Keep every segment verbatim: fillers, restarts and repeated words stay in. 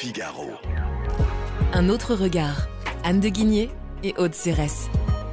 Figaro. Un autre regard. Anne de Guigné et Aude Cérès.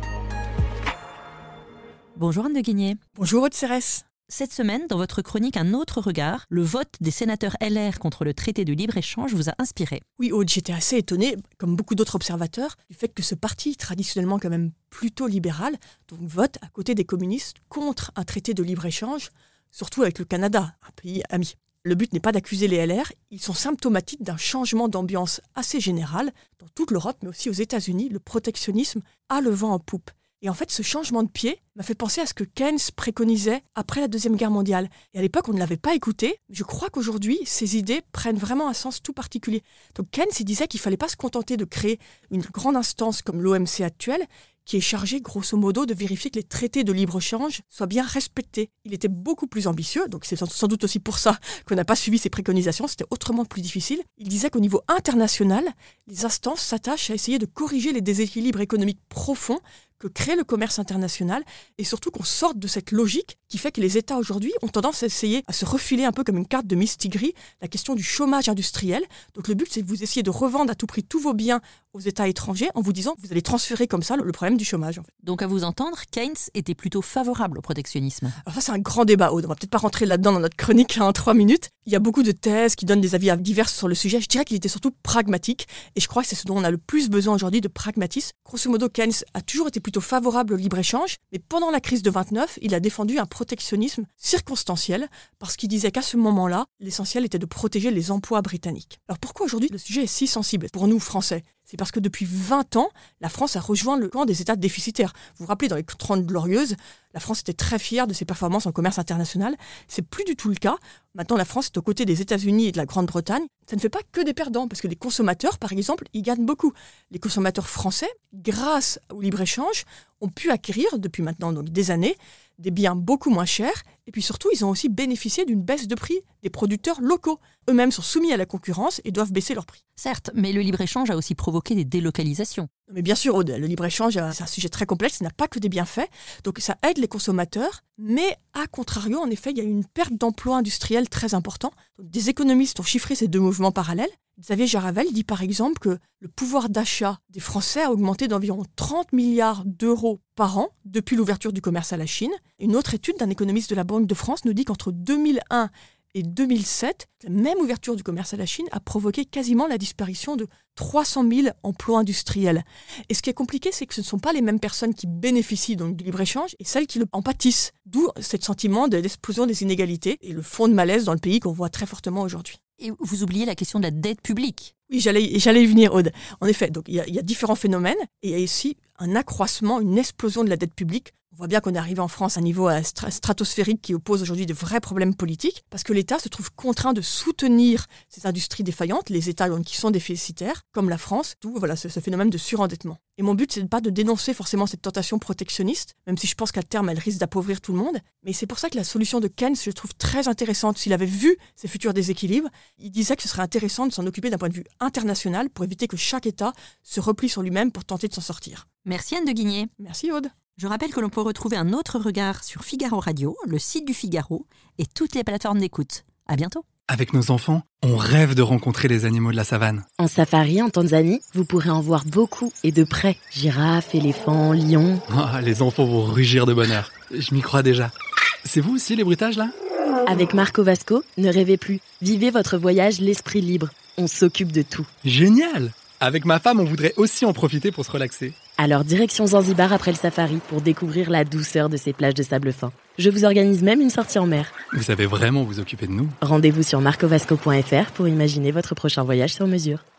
Bonjour Anne de Guigné. Bonjour Aude Cérès. Cette semaine, dans votre chronique Un autre regard, le vote des sénateurs L R contre le traité de libre-échange vous a inspiré. Oui Aude, j'étais assez étonnée, comme beaucoup d'autres observateurs, du fait que ce parti, traditionnellement quand même plutôt libéral, donc vote à côté des communistes contre un traité de libre-échange, surtout avec le Canada, un pays ami. Le but n'est pas d'accuser les L R, ils sont symptomatiques d'un changement d'ambiance assez général. Dans toute l'Europe, mais aussi aux États-Unis, le protectionnisme a le vent en poupe. Et en fait, ce changement de pied m'a fait penser à ce que Keynes préconisait après la Deuxième Guerre mondiale. Et à l'époque, on ne l'avait pas écouté. Je crois qu'aujourd'hui, ces idées prennent vraiment un sens tout particulier. Donc Keynes, il disait qu'il ne fallait pas se contenter de créer une grande instance comme l'O M C actuelle, qui est chargée, grosso modo, de vérifier que les traités de libre-échange soient bien respectés. Il était beaucoup plus ambitieux, donc c'est sans doute aussi pour ça qu'on n'a pas suivi ses préconisations, c'était autrement plus difficile. Il disait qu'au niveau international, les instances s'attachent à essayer de corriger les déséquilibres économiques profonds que crée le commerce international, et surtout qu'on sorte de cette logique qui fait que les États aujourd'hui ont tendance à essayer à se refiler un peu comme une carte de Mistigris la question du chômage industriel. Donc le but, c'est que vous essayez de revendre à tout prix tous vos biens aux États étrangers en vous disant que vous allez transférer comme ça le problème du chômage. En fait. Donc à vous entendre, Keynes était plutôt favorable au protectionnisme. Alors ça, c'est un grand débat, Aude. On va peut-être pas rentrer là-dedans dans notre chronique en trois minutes. Il y a beaucoup de thèses qui donnent des avis divers sur le sujet. Je dirais qu'il était surtout pragmatique, et je crois que c'est ce dont on a le plus besoin aujourd'hui, de pragmatisme. Grosso modo, Keynes a toujours été plutôt favorable au libre-échange, mais pendant la crise de vingt-neuf, il a défendu un protectionnisme circonstanciel, parce qu'il disait qu'à ce moment-là, l'essentiel était de protéger les emplois britanniques. Alors pourquoi aujourd'hui le sujet est si sensible pour nous, Français ? C'est parce que depuis vingt ans, la France a rejoint le camp des États déficitaires. Vous vous rappelez, dans les Trente Glorieuses, la France était très fière de ses performances en commerce international. C'est plus du tout le cas. Maintenant, la France est aux côtés des États-Unis et de la Grande-Bretagne. Ça ne fait pas que des perdants, parce que les consommateurs, par exemple, ils gagnent beaucoup. Les consommateurs français, grâce au libre-échange, ont pu acquérir, depuis maintenant donc des années, des biens beaucoup moins chers. Et puis surtout, ils ont aussi bénéficié d'une baisse de prix des producteurs locaux. Eux-mêmes sont soumis à la concurrence et doivent baisser leurs prix. Certes, mais le libre-échange a aussi provoqué des délocalisations. Mais bien sûr, Aude, le libre-échange, c'est un sujet très complexe, il n'a pas que des bienfaits. Donc ça aide les consommateurs, mais à contrario, en effet, il y a eu une perte d'emplois industriels très importante. Donc, des économistes ont chiffré ces deux mouvements parallèles. Xavier Jaravel dit par exemple que le pouvoir d'achat des Français a augmenté d'environ trente milliards d'euros par an depuis l'ouverture du commerce à la Chine. Une autre étude d'un économiste de la Banque de France nous dit qu'entre deux mille un et deux mille sept, la même ouverture du commerce à la Chine a provoqué quasiment la disparition de trois cent mille emplois industriels. Et ce qui est compliqué, c'est que ce ne sont pas les mêmes personnes qui bénéficient donc du libre-échange et celles qui en pâtissent. D'où ce sentiment de l'explosion des inégalités et le fond de malaise dans le pays qu'on voit très fortement aujourd'hui. Et vous oubliez la question de la dette publique. Oui, j'allais, j'allais y venir, Aude. En effet, donc il y a, il y a différents phénomènes et il y a ici un accroissement, une explosion de la dette publique. On voit bien qu'on est arrivé en France à un niveau stratosphérique qui oppose aujourd'hui de vrais problèmes politiques parce que l'État se trouve contraint de soutenir ces industries défaillantes, les États qui sont déficitaires, comme la France, d'où voilà, ce, ce phénomène de surendettement. Et mon but, c'est pas de dénoncer forcément cette tentation protectionniste, même si je pense qu'à terme, elle risque d'appauvrir tout le monde. Mais c'est pour ça que la solution de Keynes, je trouve très intéressante. S'il avait vu ces futurs déséquilibres, il disait que ce serait intéressant de s'en occuper d'un point de vue international pour éviter que chaque État se replie sur lui-même pour tenter de s'en sortir. Merci Anne de Guigné. Merci Aude. Je rappelle que l'on peut retrouver un autre regard sur Figaro Radio, le site du Figaro et toutes les plateformes d'écoute. À bientôt. Avec nos enfants, on rêve de rencontrer les animaux de la savane. En safari en Tanzanie, vous pourrez en voir beaucoup et de près. Girafes, éléphants, lions. Oh, les enfants vont rugir de bonheur. Je m'y crois déjà. C'est vous aussi les bruitages là ? Avec Marco Vasco, ne rêvez plus. Vivez votre voyage l'esprit libre. On s'occupe de tout. Génial ! Avec ma femme, on voudrait aussi en profiter pour se relaxer. Alors direction Zanzibar après le safari pour découvrir la douceur de ces plages de sable fin. Je vous organise même une sortie en mer. Vous savez vraiment vous occuper de nous. Rendez-vous sur marcovasco point f r pour imaginer votre prochain voyage sur mesure.